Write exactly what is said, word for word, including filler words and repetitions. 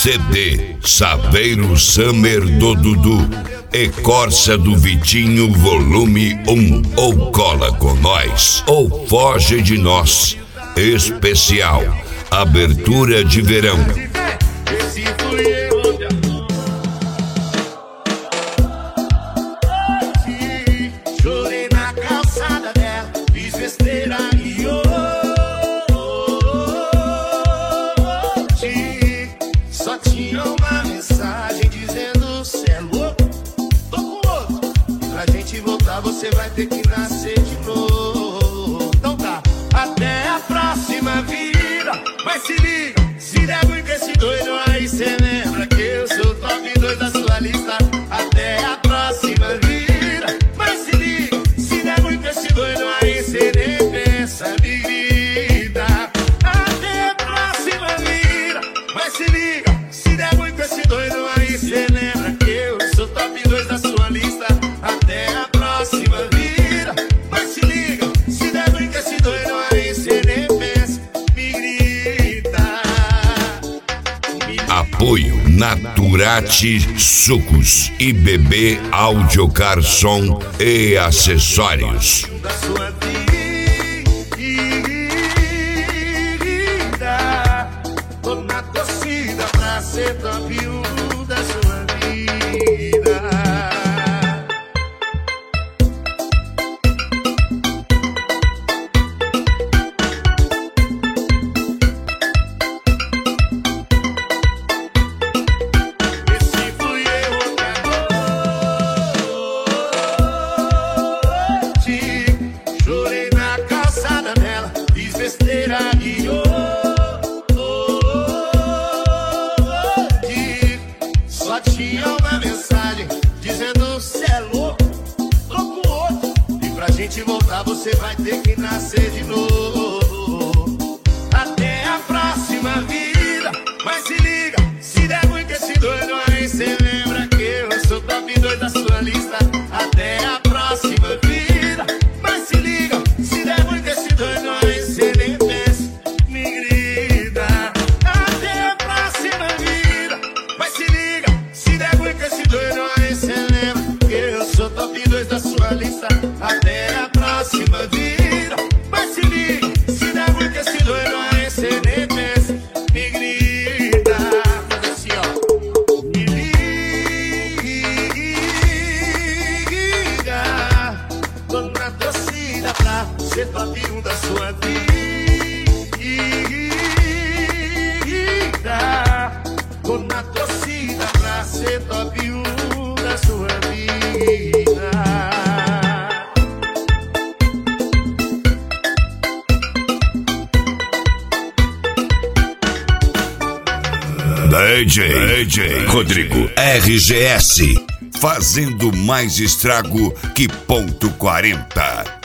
C D Saveiro Summer do Dudu e Corsa do Vitinho volume um. Ou cola com nós, ou foge de nós. Especial abertura de verão. Esse fui eu, chorei na calçada dela, fiz besteira e hoje só tinha uma mensagem dizendo: cê é louco, tô com outro. Pra gente voltar você vai ter que nascer de novo. Então tá, até a próxima vida. Mas se liga, se der ruim com esse doido aí, cê lembra que eu sou o top dois da sua lista. Até a próxima vida. Mas se liga, se der ruim com esse doido aí, cê nem pensa, me grita. Até a próxima vida. Mas se liga, se der ruim com esse doido aí, cê lembra que eu sou o top dois da sua lista. Até a próxima vida. Mas se liga, se der ruim com esse doido aí, cê nem pensa, me grita. Apoio Naturati Sucos e Bebê Audiocar Som e Acessórios. Da sua vida, tô na torcida pra ser top um da sua vida. Esse fui eu outra noite, chorei na calçada dela, fiz besteira e hoje só tinha uma mensagem dizendo: cê é louco, tô com outro. E pra gente voltar você vai ter que nascer de novo. Até a próxima vida. Mas se liga, se der ruim com esse doido aí, cê lembra que eu sou top dois da sua lista. Até a próxima vida. Mas se liga, se der ruim com esse doido aí, cê nem pensa, me grita. Até a próxima vida. Mas se liga, se der ruim com esse doido aí, cê lembra que eu sou top dois da sua lista. Até a próxima vida. Mas se liga, se der ruim com esse doido aí, cê nem pensa, me grita. Faz assim, ó. Me liga, tô na torcida pra ser top um da sua vida. Tô na torcida pra ser top um da sua vida. D J, D J Rodrigo R G S, fazendo mais estrago que ponto quarenta.